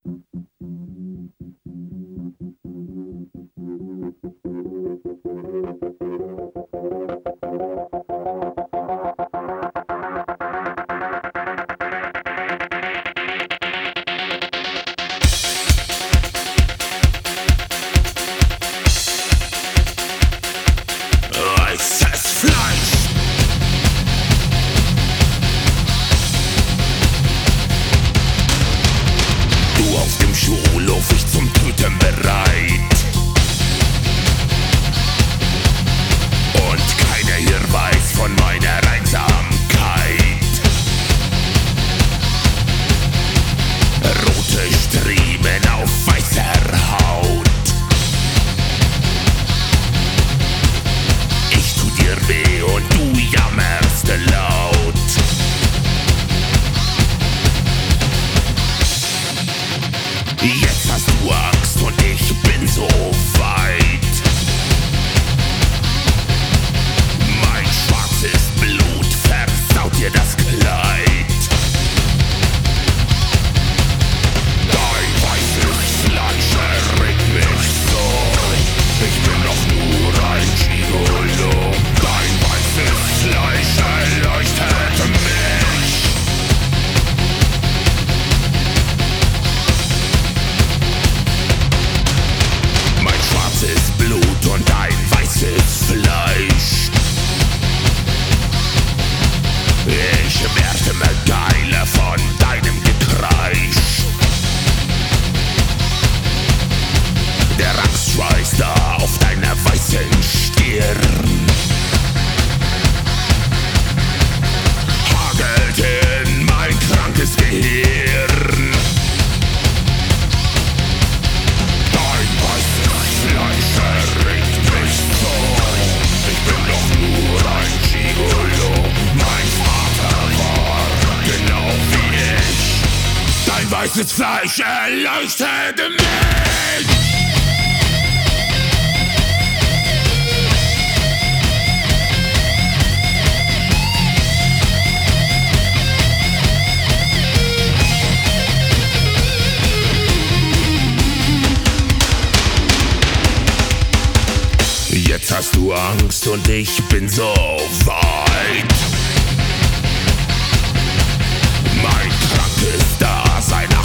Weißes Fleisch. Du auf dem Schulhof, ich zum Töten bereit. Und keiner hier weiß von meiner Einsamkeit. Rote Striemen auf weißer Haut. Ich tu dir weh und du jammerst laut. Jetzt hast du Angst und ich bin so weit. Mein schwarzes Blut versaut dir das Kleid. Dein weißes Fleisch erregt mich so. Ich bin doch nur ein Gigolo. Dein weißes Fleisch erleuchtet mich. Mein schwarzes Blut und dein weißes Fleisch. Ich werd immer geiler von deinem Gekreisch. Der Angstschweiß da auf deiner weißen Stirn hagelt in mein krankes Gehirn. Dein weißes Fleisch erregt mich so. Ich bin doch nur ein Gigolo. Mein Vater war genau wie ich. Dein weißes Fleisch erleuchtet mich. Jetzt hast du Angst und ich bin so weit. Mein krankes Dasein